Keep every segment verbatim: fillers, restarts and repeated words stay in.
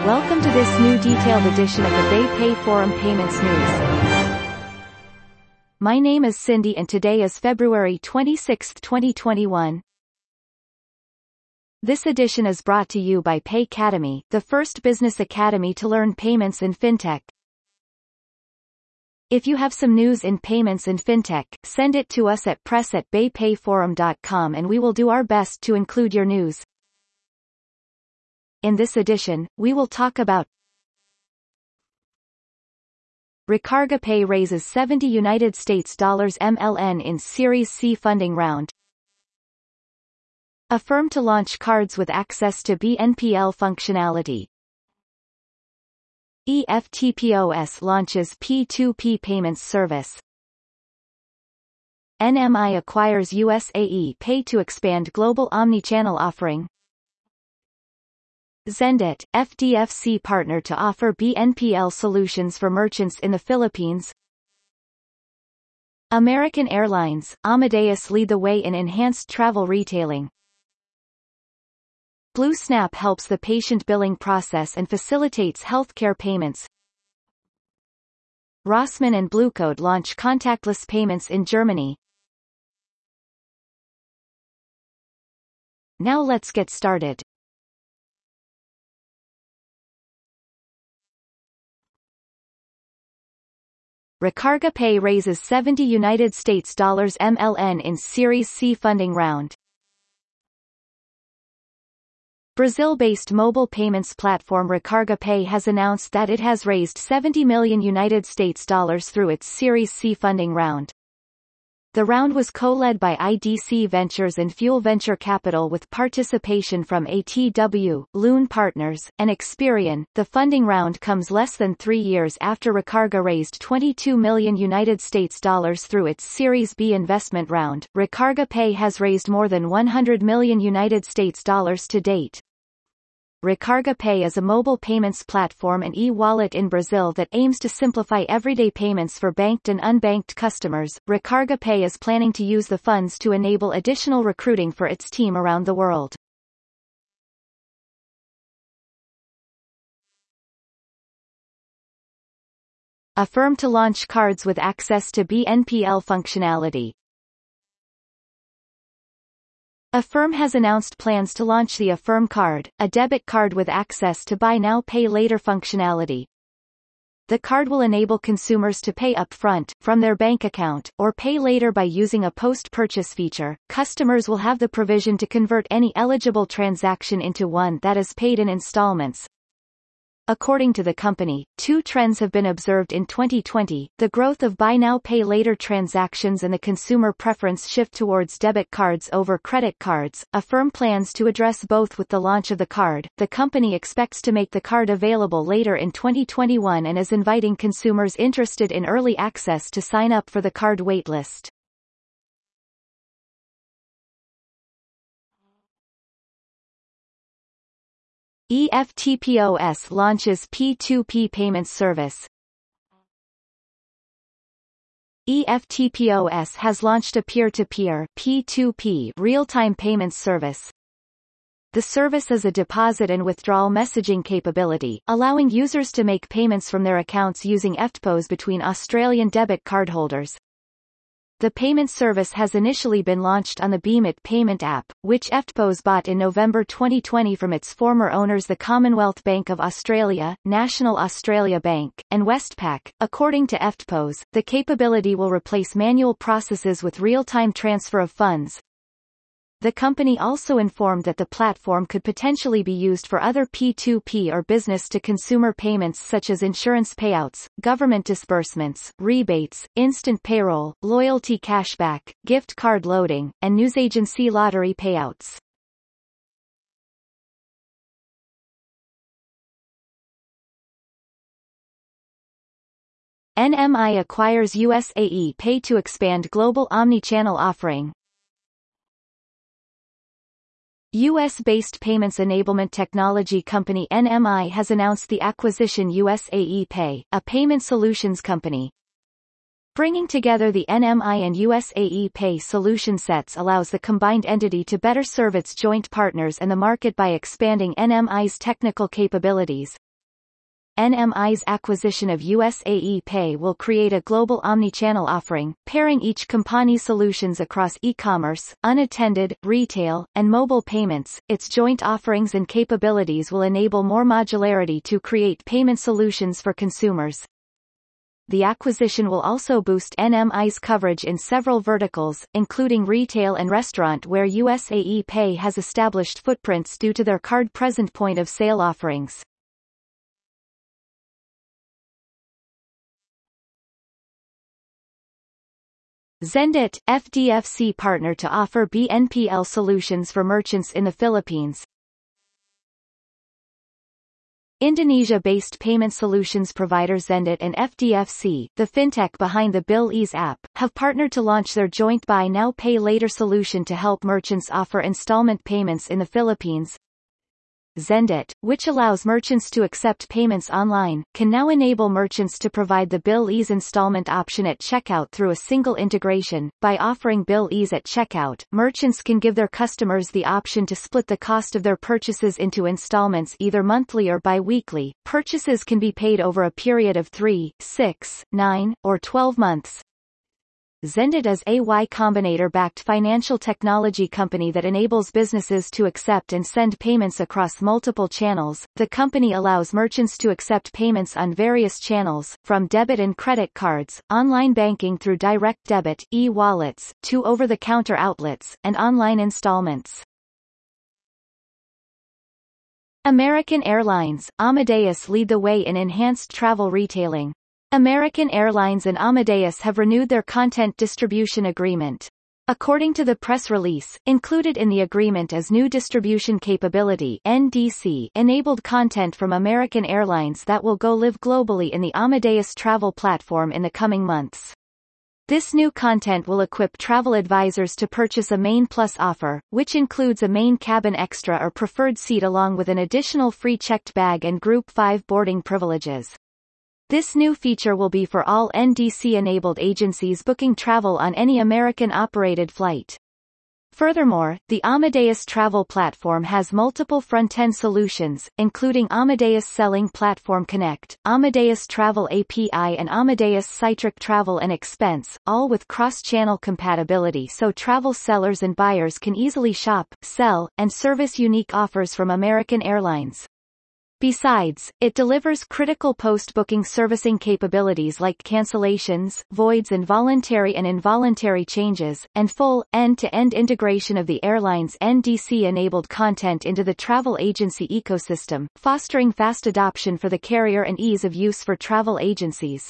Welcome to this new detailed edition of the BayPay Forum Payments News. My name is Cindy and today is February twenty-sixth, twenty twenty-one. This edition is brought to you by Paycademy, the first business academy to learn payments in fintech. If you have some news in payments and fintech, send it to us at press at baypayforum dot com and we will do our best to include your news. In this edition, we will talk about Recarga Pay raises seventy United States dollars M L N in Series C funding round. Affirm to launch cards with access to B N P L functionality. E F T P O S launches P two P payments service. N M I acquires U S A E Pay to expand global omnichannel offering. Zendet, F D F C partner to offer B N P L solutions for merchants in the Philippines. American Airlines, Amadeus lead the way in enhanced travel retailing. BlueSnap helps the patient billing process and facilitates healthcare payments. Rossmann and Bluecode launch contactless payments in Germany. Now let's get started. Recarga Pay raises seventy United States dollars M L N in Series C funding round. Brazil-based mobile payments platform Recarga Pay has announced that it has raised seventy million United States dollars through its Series C funding round. The round was co-led by I D C Ventures and Fuel Venture Capital with participation from A T W, Loon Partners, and Experian. The funding round comes less than three years after Recarga raised twenty-two million United States dollars through its Series B investment round. Recarga Pay has raised more than one hundred million United States dollars to date. Recarga Pay is a mobile payments platform and e-wallet in Brazil that aims to simplify everyday payments for banked and unbanked customers. Recarga Pay is planning to use the funds to enable additional recruiting for its team around the world. Affirm to launch cards with access to B N P L functionality. Affirm has announced plans to launch the Affirm Card, a debit card with access to Buy Now Pay Later functionality. The card will enable consumers to pay upfront, from their bank account, or pay later by using a post-purchase feature. Customers will have the provision to convert any eligible transaction into one that is paid in installments. According to the company, two trends have been observed in twenty twenty, the growth of Buy Now Pay Later transactions and the consumer preference shift towards debit cards over credit cards. Affirm plans to address both with the launch of the card. The company expects to make the card available later in twenty twenty-one and is inviting consumers interested in early access to sign up for the card waitlist. E F T P O S launches P two P payments service. E F T P O S has launched a peer-to-peer P two P real-time payments service. The service is a deposit and withdrawal messaging capability, allowing users to make payments from their accounts using E F T P O S between Australian debit cardholders. The payment service has initially been launched on the Beemit payment app, which E F T P O S bought in November twenty twenty from its former owners the Commonwealth Bank of Australia, National Australia Bank, and Westpac. According to E F T P O S, the capability will replace manual processes with real-time transfer of funds. The company also informed that the platform could potentially be used for other P two P or business-to-consumer payments such as insurance payouts, government disbursements, rebates, instant payroll, loyalty cashback, gift card loading, and newsagency lottery payouts. N M I acquires U S A E Pay to expand global omnichannel offering. U S-based payments enablement technology company N M I has announced the acquisition U S A E Pay, a payment solutions company. Bringing together the N M I and U S A E Pay solution sets allows the combined entity to better serve its joint partners and the market by expanding N M I's technical capabilities. N M I's acquisition of U S A E Pay will create a global omnichannel offering, pairing each company's solutions across e-commerce, unattended, retail, and mobile payments. Its joint offerings and capabilities will enable more modularity to create payment solutions for consumers. The acquisition will also boost N M I's coverage in several verticals, including retail and restaurant, where U S A E Pay has established footprints due to their card-present point-of-sale offerings. Xendit, F D F C partner to offer B N P L solutions for merchants in the Philippines. Indonesia-based payment solutions provider Xendit and F D F C, the fintech behind the BillEase app, have partnered to launch their joint Buy Now Pay Later solution to help merchants offer installment payments in the Philippines. Xendit, which allows merchants to accept payments online, can now enable merchants to provide the BillEase installment option at checkout through a single integration. By offering BillEase at checkout, merchants can give their customers the option to split the cost of their purchases into installments either monthly or bi-weekly. Purchases can be paid over a period of three, six, nine, or twelve months. Xendit is a Y Combinator-backed financial technology company that enables businesses to accept and send payments across multiple channels. The company allows merchants to accept payments on various channels, from debit and credit cards, online banking through direct debit, e-wallets, to over-the-counter outlets, and online installments. American Airlines, Amadeus lead the way in enhanced travel retailing. American Airlines and Amadeus have renewed their content distribution agreement. According to the press release, included in the agreement is new distribution capability (N D C) enabled content from American Airlines that will go live globally in the Amadeus travel platform in the coming months. This new content will equip travel advisors to purchase a Main Plus offer, which includes a main cabin extra or preferred seat along with an additional free checked bag and Group five boarding privileges. This new feature will be for all N D C-enabled agencies booking travel on any American-operated flight. Furthermore, the Amadeus travel platform has multiple front-end solutions, including Amadeus Selling Platform Connect, Amadeus Travel A P I and Amadeus Citric Travel and Expense, all with cross-channel compatibility so travel sellers and buyers can easily shop, sell, and service unique offers from American Airlines. Besides, it delivers critical post-booking servicing capabilities like cancellations, voids and voluntary and involuntary changes, and full, end-to-end integration of the airline's N D C-enabled content into the travel agency ecosystem, fostering fast adoption for the carrier and ease of use for travel agencies.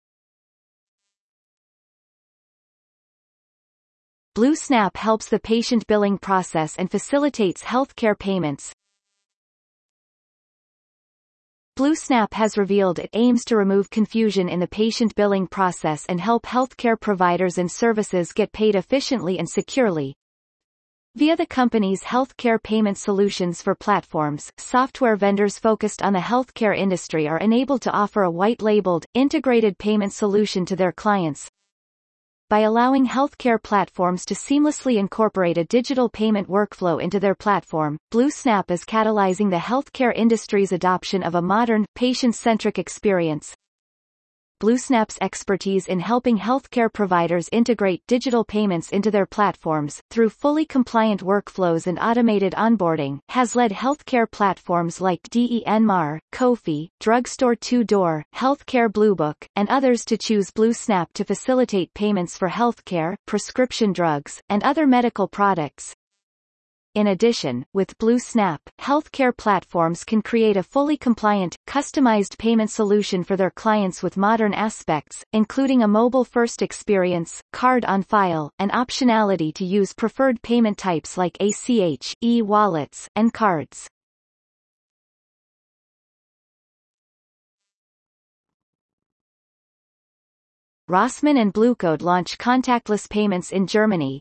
BlueSnap helps the patient billing process and facilitates healthcare payments. BlueSnap has revealed it aims to remove confusion in the patient billing process and help healthcare providers and services get paid efficiently and securely. Via the company's healthcare payment solutions for platforms, software vendors focused on the healthcare industry are enabled to offer a white-labeled, integrated payment solution to their clients. By allowing healthcare platforms to seamlessly incorporate a digital payment workflow into their platform, BlueSnap is catalyzing the healthcare industry's adoption of a modern, patient-centric experience. BlueSnap's expertise in helping healthcare providers integrate digital payments into their platforms, through fully compliant workflows and automated onboarding, has led healthcare platforms like D E N M A R, Kofi, Drugstore two door, Healthcare Bluebook, and others to choose BlueSnap to facilitate payments for healthcare, prescription drugs, and other medical products. In addition, with BlueSnap, healthcare platforms can create a fully compliant, customized payment solution for their clients with modern aspects, including a mobile-first experience, card on file, and optionality to use preferred payment types like A C H, e-wallets, and cards. Rossmann and Bluecode launch contactless payments in Germany.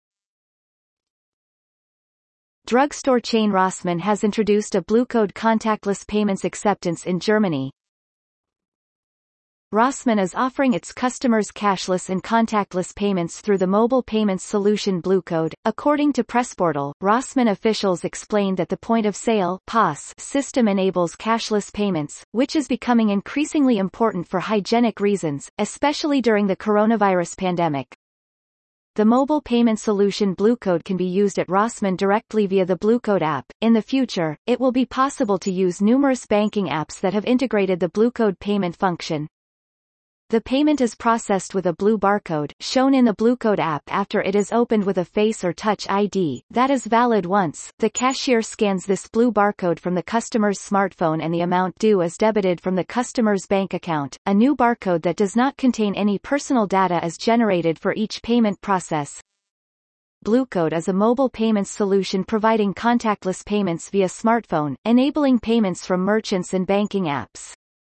Drugstore chain Rossmann has introduced a Bluecode contactless payments acceptance in Germany. Rossmann is offering its customers cashless and contactless payments through the mobile payments solution Bluecode. According to Pressportal, Rossmann officials explained that the point-of-sale (P O S) system enables cashless payments, which is becoming increasingly important for hygienic reasons, especially during the coronavirus pandemic. The mobile payment solution Bluecode can be used at Rossmann directly via the Bluecode app. In the future, it will be possible to use numerous banking apps that have integrated the Bluecode payment function. The payment is processed with a blue barcode, shown in the Bluecode app after it is opened with a Face or Touch I D, that is valid once. The cashier scans this blue barcode from the customer's smartphone and the amount due is debited from the customer's bank account. A new barcode that does not contain any personal data is generated for each payment process. Bluecode is a mobile payments solution providing contactless payments via smartphone, enabling payments from merchants and banking apps.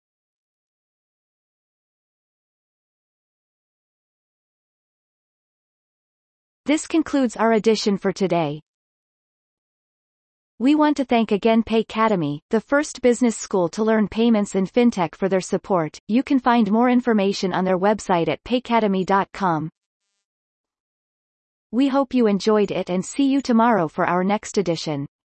This concludes our edition for today. We want to thank again Paycademy, the first business school to learn payments and fintech, for their support. You can find more information on their website at paycademy dot com. We hope you enjoyed it and see you tomorrow for our next edition.